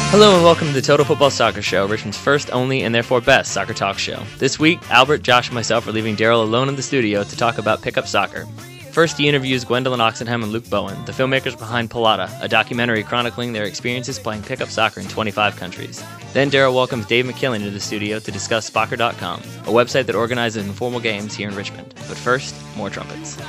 Hello and welcome to the Total Football Soccer Show, Richmond's first, only, and therefore best soccer talk show. This week, Albert, Josh, and myself are leaving Daryl alone in the studio to talk about pickup soccer. First, he interviews Gwendolyn Oxenham and Luke Bowen, the filmmakers behind Pelada, a documentary chronicling their experiences playing pickup soccer in 25 countries. Then Daryl welcomes Dave McKillen into the studio to discuss Spocker.com, a website that organizes informal games here in Richmond. But first, more trumpets.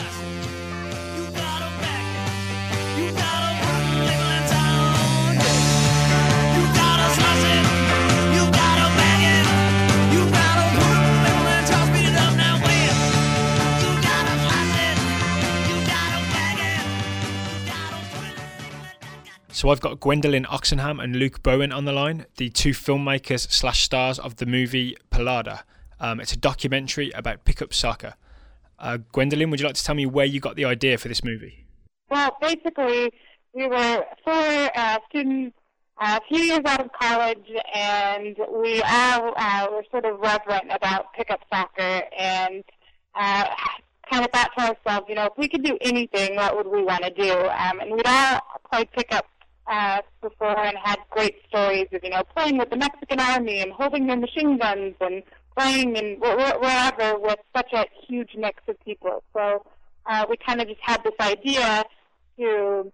So I've got Gwendolyn Oxenham and Luke Bowen on the line, the two filmmakers / stars of the movie Pelada. It's a documentary about pickup soccer. Gwendolyn, would you like to tell me where you got the idea for this movie? Well, basically, we were four students a few years out of college, and we all were sort of reverent about pickup soccer, and kind of thought to ourselves, you know, if we could do anything, what would we want to do? And we'd all played pickup before and had great stories of, you know, playing with the Mexican army and holding their machine guns and playing in wherever with such a huge mix of people. So we kind of just had this idea to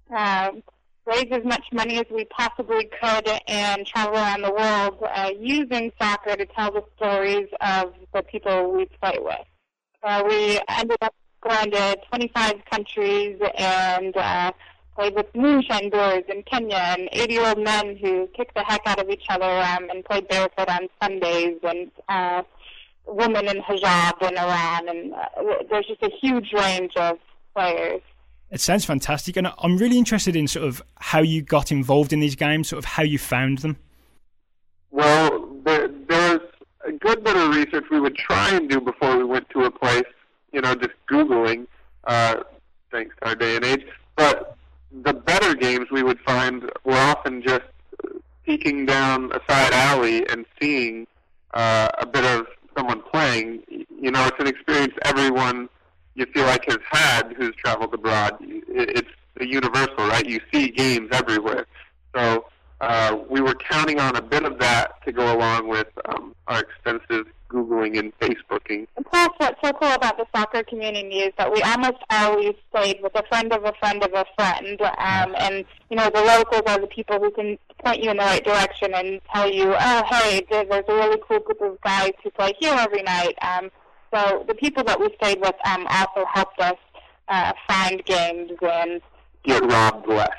raise as much money as we possibly could and travel around the world using soccer to tell the stories of the people we play with. We ended up going to 25 countries and played with moonshine brewers in Kenya and 80-year-old men who kicked the heck out of each other and played barefoot on Sundays, and women in hijab in Iran, and there's just a huge range of players. It sounds fantastic, and I'm really interested in sort of how you got involved in these games, sort of how you found them. Well, there's a good bit of research we would try and do before we went to a place, you know, just Googling, thanks to our day and age, but the better games we would find were often just peeking down a side alley and seeing a bit of someone playing. You know, it's an experience everyone, you feel like, has had who's traveled abroad. It's the universal, right? You see games everywhere. So we were counting on a bit of that to go along with our extensive Googling and Facebooking. And plus, what's so cool about the soccer community is that we almost always stayed with a friend of a friend of a friend. And, you know, the locals are the people who can point you in the right direction and tell you, oh, hey, there's a really cool group of guys who play here every night. So the people that we stayed with also helped us find games and get robbed less.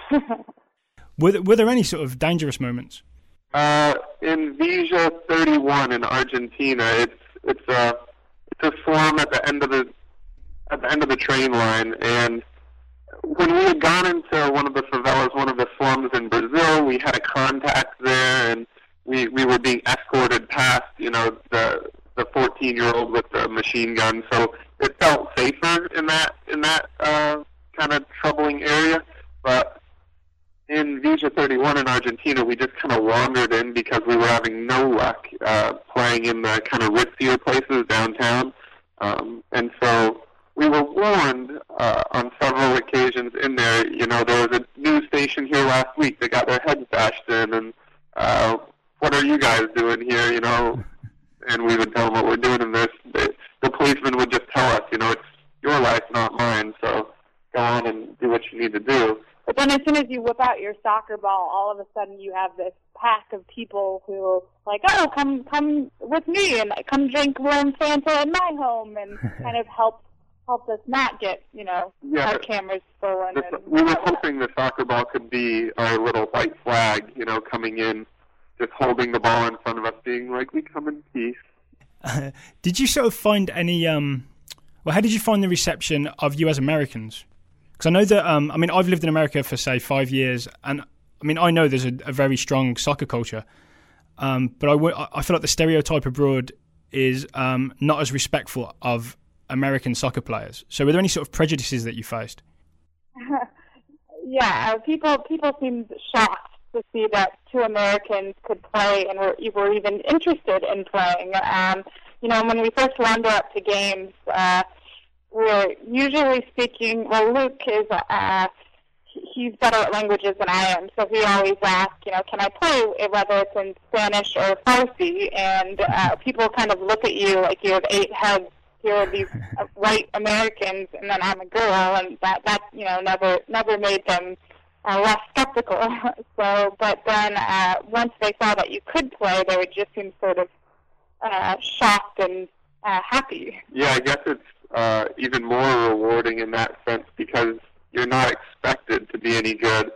Were there any sort of dangerous moments? In Vija 31 in Argentina, it's a slum at the end of the train line, and when we had gone into one of the favelas, one of the slums in Brazil, we had a contact there, and we were being escorted past, you know, the 14-year-old with the machine gun, so it felt safer in that kind of troubling area. But in Vija 31 in Argentina, we just kind of wandered in because we were having no luck playing in the kind of ritzier places downtown. And so we were warned on several occasions in there. You know, there was a news station here last week that got their heads bashed in, and what are you guys doing here, you know? And we would tell them what we're doing, and the policeman would just tell us, you know, it's your life, not mine, so go on and do what you need to do. But then as soon as you whip out your soccer ball, all of a sudden you have this pack of people who like, oh, come with me and come drink warm Fanta in my home, and kind of help us not get, you know, our cameras stolen. We were hoping the soccer ball could be our little white flag, you know, coming in, just holding the ball in front of us, being like, we come in peace. Did you sort of find any, how did you find the reception of you as Americans? Because I know that, I mean, I've lived in America for, say, 5 years, and, I mean, I know there's a very strong soccer culture, but I feel like the stereotype abroad is not as respectful of American soccer players. So were there any sort of prejudices that you faced? Yeah, people seemed shocked to see that two Americans could play and were even interested in playing. You know, when we first wander up to games, we're usually speaking, well, Luke is, he's better at languages than I am, so he always asks, can I play, whether it's in Spanish or Farsi, and people kind of look at you like you have 8 heads. Here are these white Americans, and then I'm a girl, and that never made them less skeptical. So, but then once they saw that you could play, they would just seem sort of shocked and happy. Yeah, I guess it's even more rewarding in that sense because you're not expected to be any good.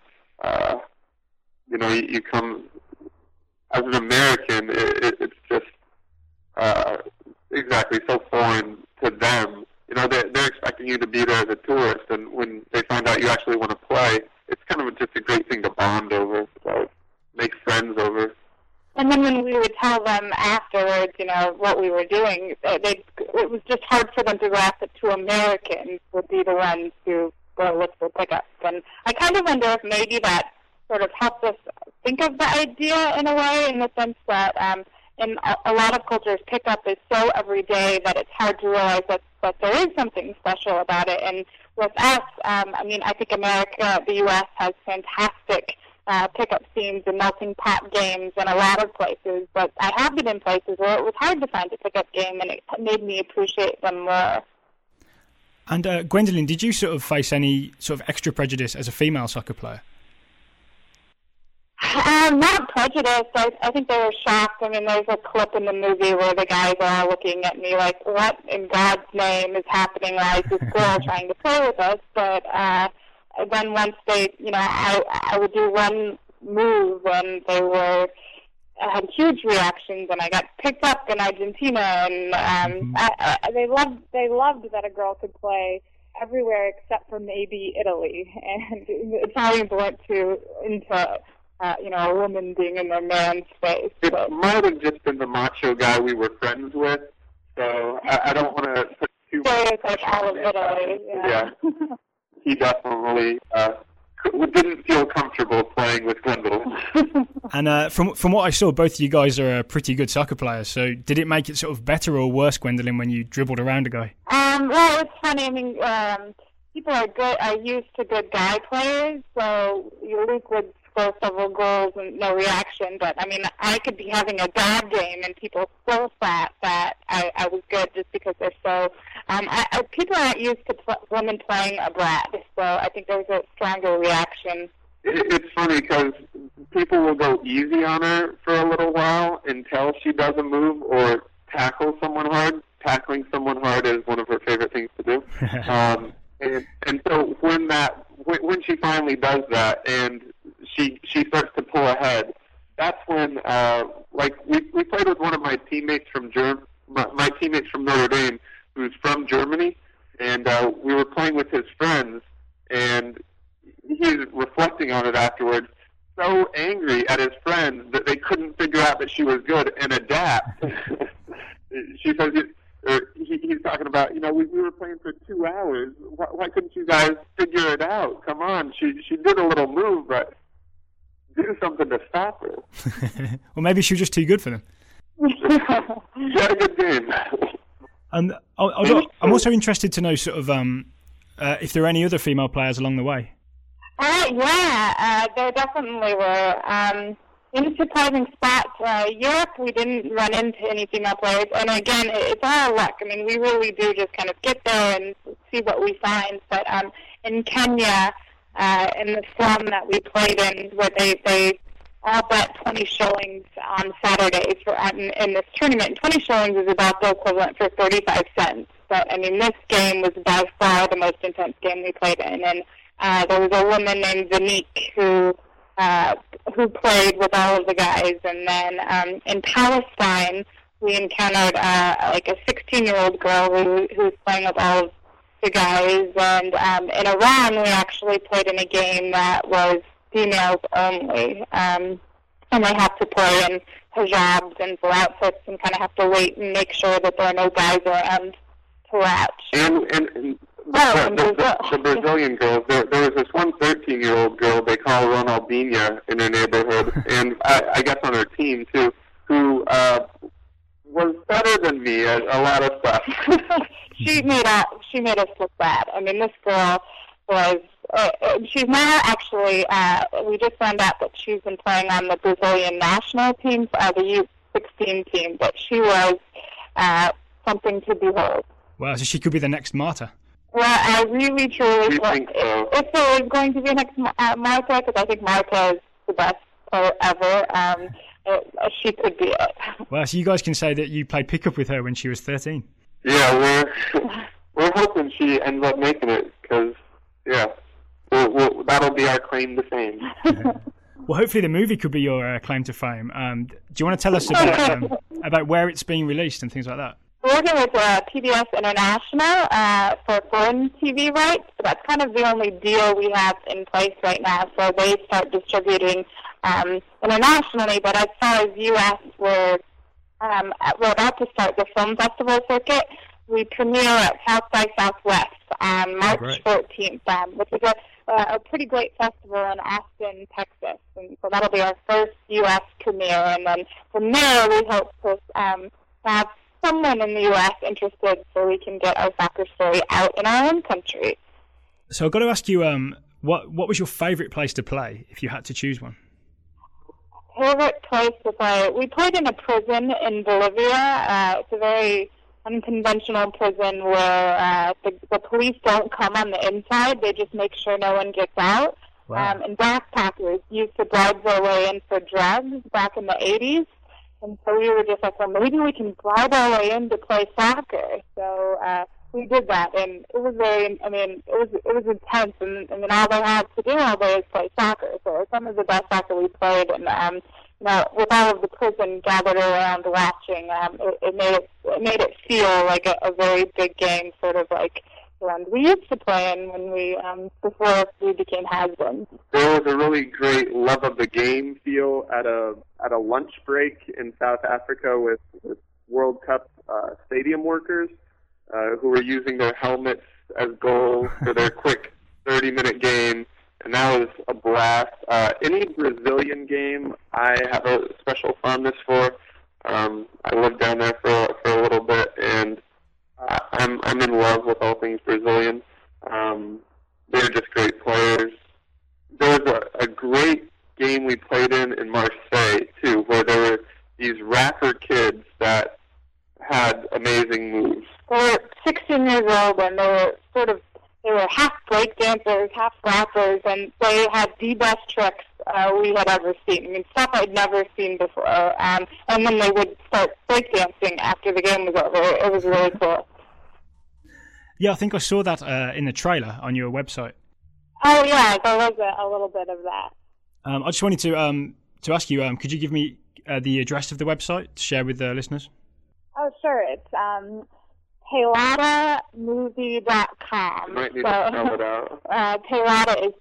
You come as an American. It's just exactly so foreign to them. They're expecting you to be there as a tourist, and when they find out you actually want to play, it's kind of just a great thing to bond over, make friends over. And then when we would tell them afterwards, what we were doing, it was just hard for them to grasp that 2 Americans would be the ones who go look for pickups. And I kind of wonder if maybe that sort of helps us think of the idea in a way, in the sense that in a lot of cultures, pickup is so everyday that it's hard to realize that there is something special about it. And with us, I think America, the U.S., has fantastic pickup scenes and melting pot games in a lot of places, but I have been in places where it was hard to find a pickup game, and it made me appreciate them more. And Gwendolyn, did you sort of face any sort of extra prejudice as a female soccer player? Not prejudice. I think they were shocked. There's a clip in the movie where the guys are all looking at me like, what in God's name is happening? Why is this girl trying to play with us? But then once they, I would do one move and they had huge reactions, and I got picked up in Argentina, and they loved that a girl could play everywhere except for maybe Italy, and Italians weren't too into a woman being in their man's space. It might have just been the macho guy we were friends with, so I don't want to put too much all of Italy. Yeah. He definitely didn't feel comfortable playing with Gwendolyn. And from what I saw, both of you guys are pretty good soccer players, so did it make it sort of better or worse, Gwendolyn, when you dribbled around a guy? Well, it's funny. People are used to good guy players, so Luke would score several goals and no reaction, but I could be having a bad game and people still thought that I was good just because they're so people aren't used to women playing abroad, so I think there's a stronger reaction. It's funny because people will go easy on her for a little while until she does a move or tackle someone hard. Tackling someone hard is one of her favorite things to do. And so when she finally does that and she starts to pull ahead, that's when we played with one of my teammates from my teammates from Notre Dame, who's from Germany, and we were playing with his friends, and he's reflecting on it afterwards, so angry at his friends that they couldn't figure out that she was good and adapt. She says he's talking about, we were playing for 2 hours. Why couldn't you guys figure it out? Come on, she did a little move, but do something to stop her. Well, maybe she was just too good for them. She had a good game. And I'm also interested to know sort of if there are any other female players along the way. There definitely were. In a surprising spot, Europe, we didn't run into any female players. And again, it's all luck. We really do just kind of get there and see what we find. But in Kenya, in the slum that we played in, where they all bet 20 shillings on Saturdays in this tournament. And 20 shillings is about the equivalent for 35 cents. But, this game was by far the most intense game we played in. And there was a woman named Zanique who played with all of the guys. And then in Palestine, we encountered a 16-year-old girl who was playing with all of the guys. And in Iran, we actually played in a game that was females only. And they have to play in hijabs and full outfits and kind of have to wait and make sure that there are no guys around to watch. And the Brazilian girls, there was this one 13-year-old girl they call Ronaldinha in her neighborhood, and I guess on her team too, who was better than me at a lot of stuff. She made us look bad. This girl was she's now actually, we just found out that she's been playing on the Brazilian national team, the U16 team, but she was something to behold. Wow, so she could be the next Marta. Well, I really, truly think so. If there is going to be a next Marta, because I think Marta is the best player ever, she could be it. Well, so you guys can say that you played pickup with her when she was 13. Yeah, we're hoping she ends up making it, because, yeah, that'll be our claim to fame. Well, hopefully the movie could be your claim to fame. Do you want to tell us about where it's being released and things like that? We're working with PBS International for foreign TV rights, but that's kind of the only deal we have in place right now. So they start distributing internationally, but as far as U.S., we're about to start the film festival circuit. We premiere at South by Southwest on March 14th, which is a pretty great festival in Austin, Texas. And so that'll be our first U.S. premiere. And then from there, we hope to have someone in the U.S. interested so we can get our soccer story out in our own country. So I've got to ask you, what was your favourite place to play, if you had to choose one? Favorite place to play? We played in a prison in Bolivia. It's a very unconventional prison where the police don't come on the inside. They just make sure no one gets out. Wow. And backpackers used to bribe their way in for drugs back in the 80s. And so we were just like, well, maybe we can bribe our way in to play soccer. So we did that, and it was it was intense, and all they had to do all day is play soccer. So it was some of the best soccer we played, and with all of the prison gathered around watching, it made it feel like a very big game, sort of like the ones we used to play in when we before we became has-beens. There was a really great love of the game feel at a lunch break in South Africa with World Cup stadium workers who were using their helmets as goals for their quick 30-minute game, and that was a blast. Any Brazilian game I have a special fondness for. I lived down there for a little bit, and I'm in love with all things Brazilian. They're just great players. There was a great game we played in Marseille, too, where there were these rapper kids that had amazing moves. They were 16 years old, and they were half breakdancers, half rappers, and they had the best tricks we had ever seen. I mean, stuff I'd never seen before. And then they would start breakdancing after the game was over. It was really cool. Yeah, I think I saw that in the trailer on your website. Oh, yeah, there was a little bit of that. I just wanted to ask you, could you give me the address of the website to share with the listeners? Oh, sure. It's Peladamovie.com. Might need to spell it out. Pelada is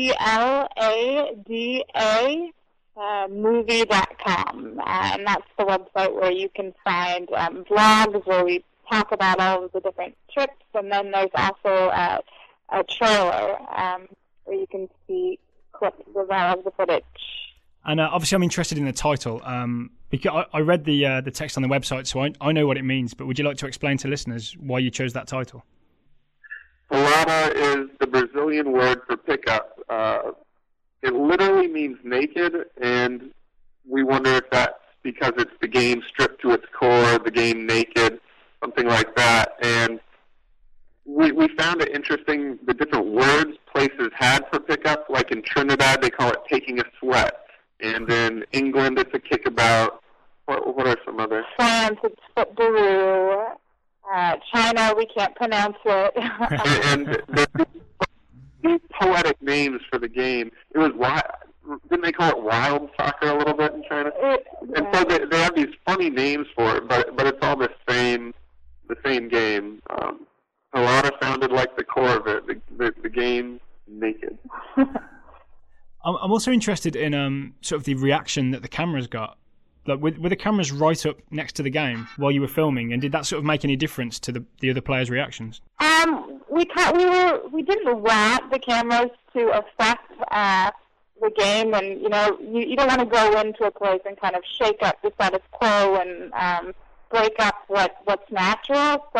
Pelada movie.com. And that's the website where you can find vlogs where we talk about all of the different trips. And then there's also a trailer where you can see clips of all of the footage. And obviously I'm interested in the title because I read the text on the website, so I know what it means, but would you like to explain to listeners why you chose that title? Pelada is the Brazilian word for pickup. It literally means naked, and we wonder if that's because it's the game stripped to its core, the game naked, something like that. And we found it interesting the different words places had for pickup. Like in Trinidad, they call it taking a sweat. And in England, it's a kickabout. What are some others? France, it's footbaloo. China, we can't pronounce it. and these poetic names for the game. It was wild. Didn't they call it wild soccer a little bit in China? And so they have these funny names for it, but it's all the same game. Pelada sounded like the core of it, the game naked. I'm also interested in sort of the reaction that the cameras got. Like, were the cameras right up next to the game while you were filming, and did that sort of make any difference to the other players' reactions? We didn't wrap the cameras to affect the game, and you don't want to go into a place and kind of shake up the status quo and break up what's natural. So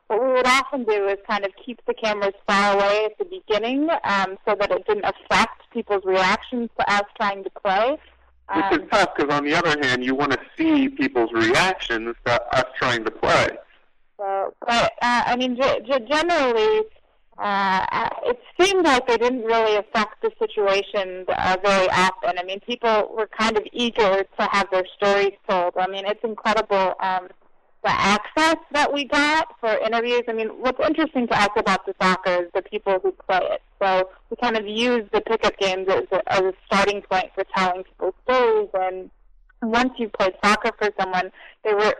what we would often do is kind of keep the cameras far away at the beginning so that it didn't affect people's reactions to us trying to play. Which is tough because, on the other hand, you want to see people's reactions to us trying to play. So, but, I mean, generally, it seemed like they didn't really affect the situation very often. I mean, people were kind of eager to have their stories told. I mean, it's incredible the access that we got for interviews. I mean, what's interesting to us about the soccer is the people who play it. So we kind of use the pickup games as a starting point for telling people's stories. And once you played soccer for someone, they were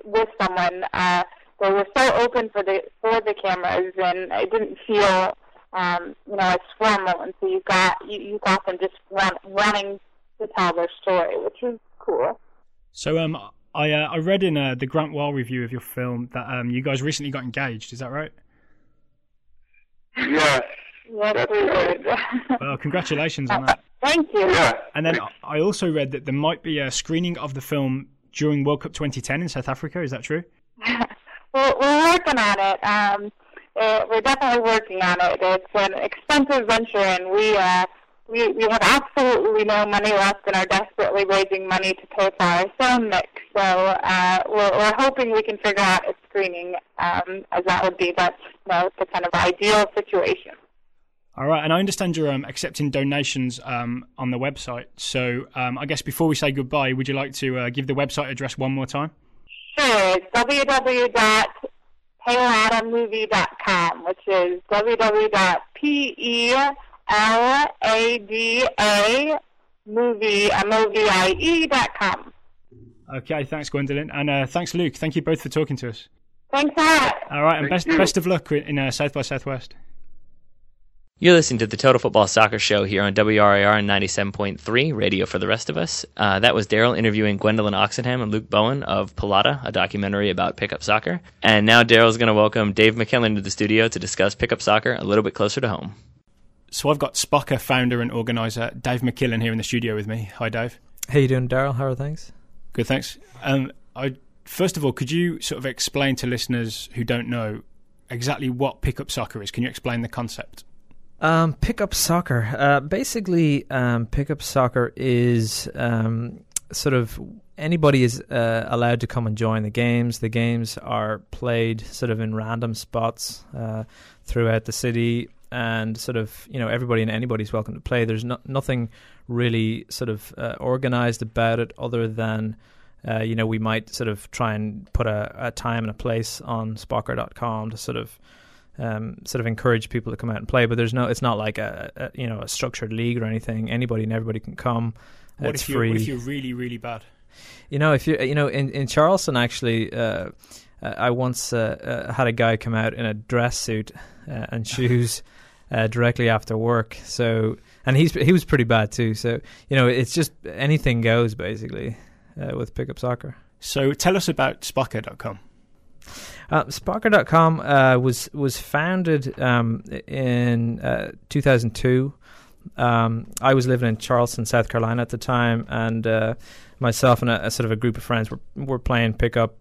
so open for the cameras, and it didn't feel as formal. And so you got them just running to tell their story, which was cool. So I read in the Grant Wall review of your film that you guys recently got engaged. Is that right? Yes. Yes, we did. Well, congratulations on that. Thank you. Yeah. And then I also read that there might be a screening of the film during World Cup 2010 in South Africa. Is that true? We're working on it. We're definitely working on it. It's an expensive venture, and we have absolutely no money left and are desperately raising money to pay for our sound mix. So we're hoping we can figure out a screening, as that would be the kind of ideal situation. All right, and I understand you're accepting donations on the website. So I guess before we say goodbye, would you like to give the website address one more time? Sure, it's www.payoladamovie.com, which is www.pelladamovie.com. Okay, thanks, Gwendolyn. And thanks, Luke. Thank you both for talking to us. Thanks a lot. All right, and best of luck in South by Southwest. You're listening to the Total Football Soccer Show here on WRAR 97.3, radio for the rest of us. That was Daryl interviewing Gwendolyn Oxenham and Luke Bowen of Pelada, a documentary about pickup soccer. And now Daryl's going to welcome Dave McKillen to the studio to discuss pickup soccer a little bit closer to home. So I've got Spocker founder and organizer Dave McKillen here in the studio with me. Hi, Dave. How you doing, Daryl? How are things? Good, thanks. First of all, could you sort of explain to listeners who don't know exactly what pickup soccer is? Can you explain the concept? Pickup soccer. Basically, pickup soccer is sort of anybody is allowed to come and join the games. The games are played sort of in random spots throughout the city, and sort of everybody and anybody's welcome to play. There's nothing really sort of organized about it, other than we might sort of try and put a time and a place on Spocker.com to sort of encourage people to come out and play, but it's not like a structured league or anything. Anybody and everybody can come. It's free. What if you're really, really bad? If you in Charleston, actually, I once had a guy come out in a dress suit and shoes directly after work. So, and he was pretty bad too. So it's just anything goes basically with pickup soccer. So tell us about Spocker.com. Spocker.com was founded in 2002. I was living in Charleston, South Carolina at the time, and myself and a sort of a group of friends were playing pickup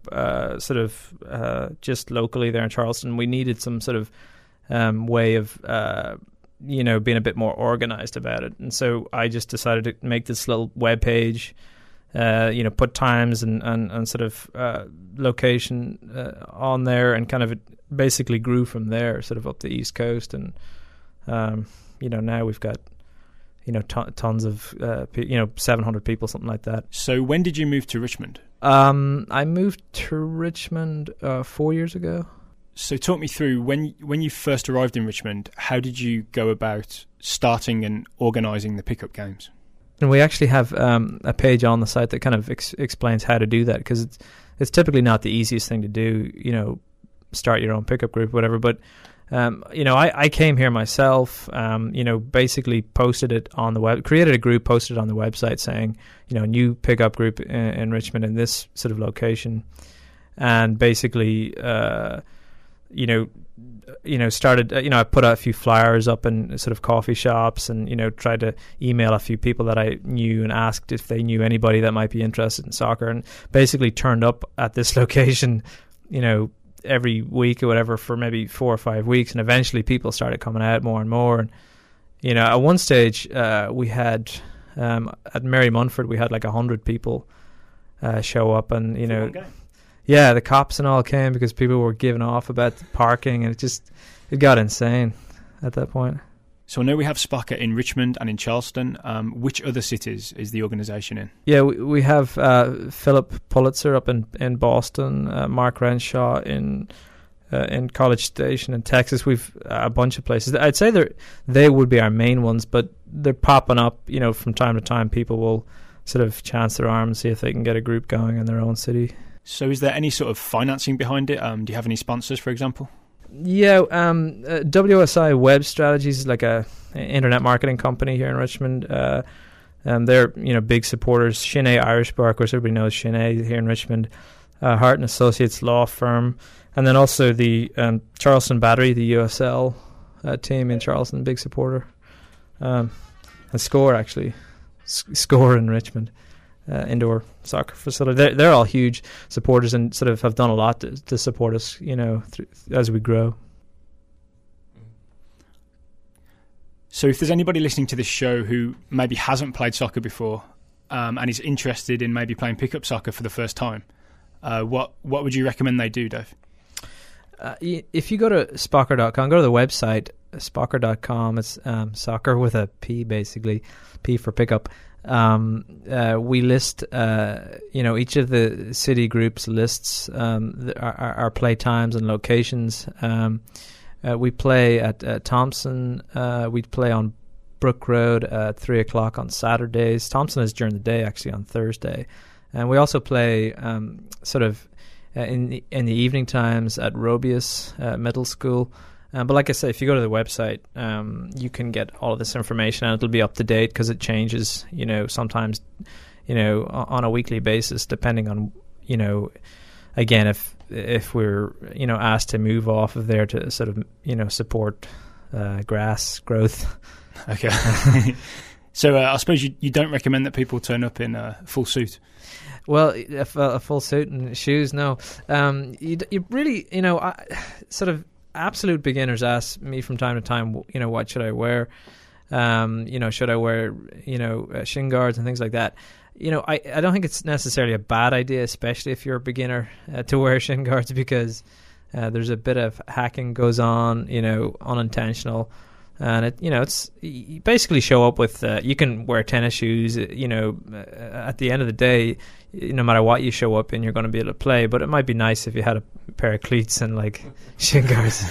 just locally there in Charleston. We needed some sort of way of being a bit more organized about it, and so I just decided to make this little web page. Put times and sort of location on there, and kind of it basically grew from there, sort of up the East Coast, and now we've got tons of 700 people, something like that. So when did you move to Richmond? I moved to Richmond 4 years ago. So talk me through when you first arrived in Richmond. How did you go about starting and organising the pickup games? And we actually have a page on the site that kind of explains how to do that, because it's typically not the easiest thing to do, start your own pickup group, whatever. But, I came here myself, basically posted it on the web, created a group, posted it on the website saying, new pickup group in Richmond in this sort of location. And basically, started, I put a few flyers up in sort of coffee shops, and, tried to email a few people that I knew and asked if they knew anybody that might be interested in soccer, and basically turned up at this location, every week or whatever for maybe 4 or 5 weeks, and eventually people started coming out more and more. And at one stage we had at Mary Munford we had like 100 people show up, and the cops and all came because people were giving off about the parking, and it got insane at that point. So I know we have SPOCR in Richmond and in Charleston. Which other cities is the organisation in? Yeah, we have Philip Pulitzer up in Boston, Mark Renshaw in College Station in Texas. We've a bunch of places. I'd say they would be our main ones, but they're popping up. From time to time, people will sort of chance their arm and see if they can get a group going in their own city. So is there any sort of financing behind it? Do you have any sponsors, for example? Yeah, WSI Web Strategies is like a internet marketing company here in Richmond. They're big supporters. Shin-A Irish Bar, of course, everybody knows Shin-A here in Richmond. Hart and Associates law firm, and then also the Charleston Battery, the USL team in Charleston, big supporter. And Score actually, Score in Richmond. Indoor soccer facility. They're all huge supporters and sort of have done a lot to support us, as we grow. So if there's anybody listening to this show who maybe hasn't played soccer before and is interested in maybe playing pickup soccer for the first time, what would you recommend they do, Dave? If you go to SPOCR.com, go to the website, SPOCR.com. It's soccer with a P, basically, P for pickup. We list, each of the city groups lists our play times and locations. We play at Thompson. We play on Brook Road at 3 o'clock on Saturdays. Thompson is during the day, actually, on Thursday. And we also play in the evening times at Robius Middle School. But like I said, if you go to the website, you can get all of this information, and it'll be up to date because it changes, sometimes, on a weekly basis, depending on, again, if we're, asked to move off of there to sort of, support grass growth. Okay. So I suppose you don't recommend that people turn up in a full suit? Well, a full suit and shoes, no. You really, sort of, absolute beginners ask me from time to time, what should I wear? Should I wear, shin guards and things like that? I don't think it's necessarily a bad idea, especially if you're a beginner, to wear shin guards, because there's a bit of hacking goes on, unintentional. And it's you basically show up with you can wear tennis shoes. At the end of the day, no matter what you show up in, you're going to be able to play. But it might be nice if you had a pair of cleats and like shin guards.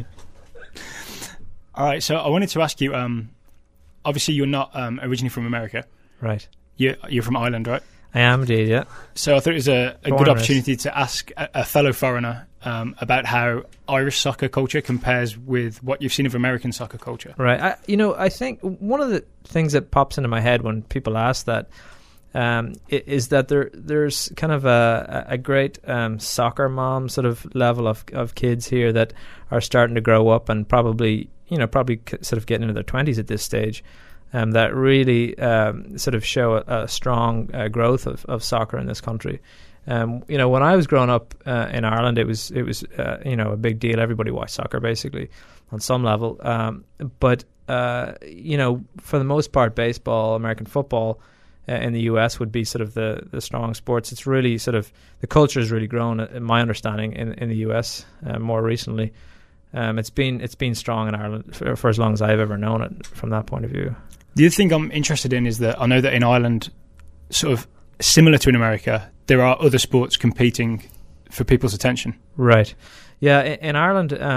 All right. So I wanted to ask you. Obviously, you're not originally from America, right? You're from Ireland, right? I am indeed, yeah. So I thought it was a good opportunity to ask a fellow foreigner about how Irish soccer culture compares with what you've seen of American soccer culture. Right. I think one of the things that pops into my head when people ask that is that there's kind of a great soccer mom sort of level of kids here that are starting to grow up and probably sort of getting into their 20s at this stage. That really sort of show a strong growth of soccer in this country. When I was growing up in Ireland, it was a big deal. Everybody watched soccer basically on some level. But for the most part, baseball, American football in the US would be sort of the strong sports. It's really sort of the culture has really grown, in my understanding, in the US more recently. It's been strong in Ireland for as long as I've ever known it from that point of view. The other thing I'm interested in is that I know that in Ireland, sort of similar to in America, there are other sports competing for people's attention. Right. Yeah. In Ireland, the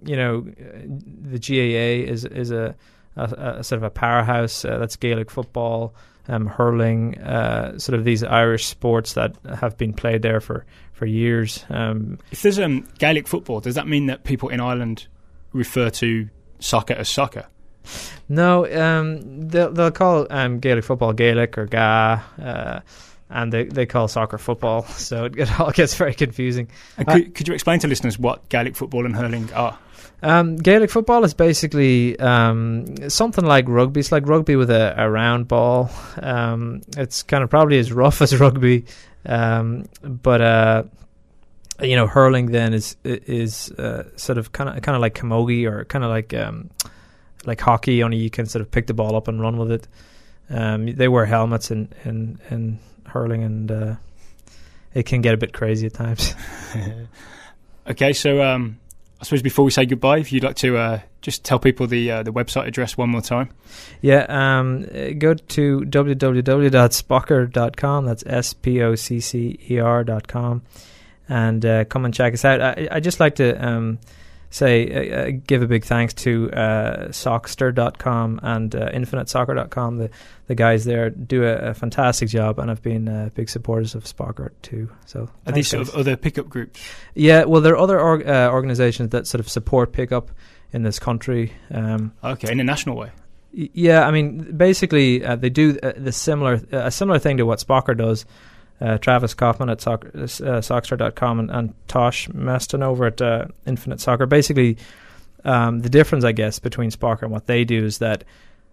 GAA is a sort of a powerhouse. That's Gaelic football, hurling, sort of these Irish sports that have been played there for years. If there's Gaelic football, does that mean that people in Ireland refer to soccer as soccer? No, they'll call Gaelic football Gaelic or Ga, and they call soccer football, so it all gets very confusing. Could you explain to listeners what Gaelic football and hurling are? Gaelic football is basically something like rugby. It's like rugby with a round ball. It's kind of probably as rough as rugby, but hurling then is sort of kind of like camogie, or kind of like hockey, only you can sort of pick the ball up and run with it. They wear helmets in hurling, and it can get a bit crazy at times. Okay, so I suppose before we say goodbye, if you'd like to just tell people the website address one more time. Yeah, go to www.spocker.com. That's SPOCCER.com, and come and check us out. I just like to give a big thanks to Sockster.com and InfiniteSoccer.com. The guys there do a fantastic job, and have been big supporters of Spocker too. So are these sort of other pickup groups? Yeah, well, there are other organizations that sort of support pickup in this country. Okay, in a national way. Yeah, I mean, basically they do a similar thing to what Spocker does. Travis Kaufman at Sockster.com and Tosh Meston over at Infinite Soccer. Basically, the difference, I guess, between Spocker and what they do is that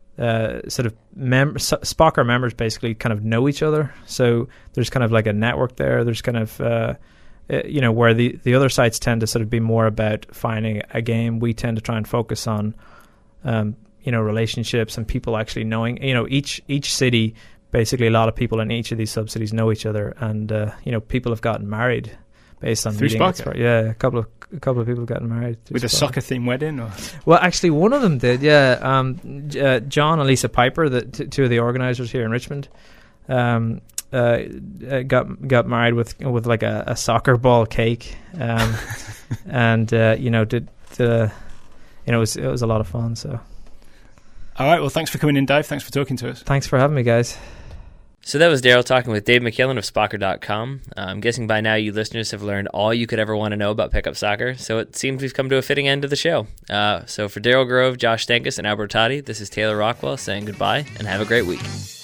Spocker members basically kind of know each other. So there's kind of like a network there. There's kind of where the other sites tend to sort of be more about finding a game. We tend to try and focus on relationships and people actually knowing. Each city. Basically, a lot of people in each of these subsidies know each other, and people have gotten married based on through meeting. Spocker. Yeah, a couple of people have gotten married with a soccer themed wedding. Or? Well, actually, one of them did. Yeah, John and Lisa Piper, two of the organisers here in Richmond, got married with like a soccer ball cake, and it was a lot of fun. So. All right, well, thanks for coming in, Dave. Thanks for talking to us. Thanks for having me, guys. So that was Daryl talking with Dave McKillen of Spocker.com. I'm guessing by now you listeners have learned all you could ever want to know about pickup soccer, so it seems we've come to a fitting end of the show. So for Daryl Grove, Josh Stankus, and Albert Totti, this is Taylor Rockwell saying goodbye and have a great week.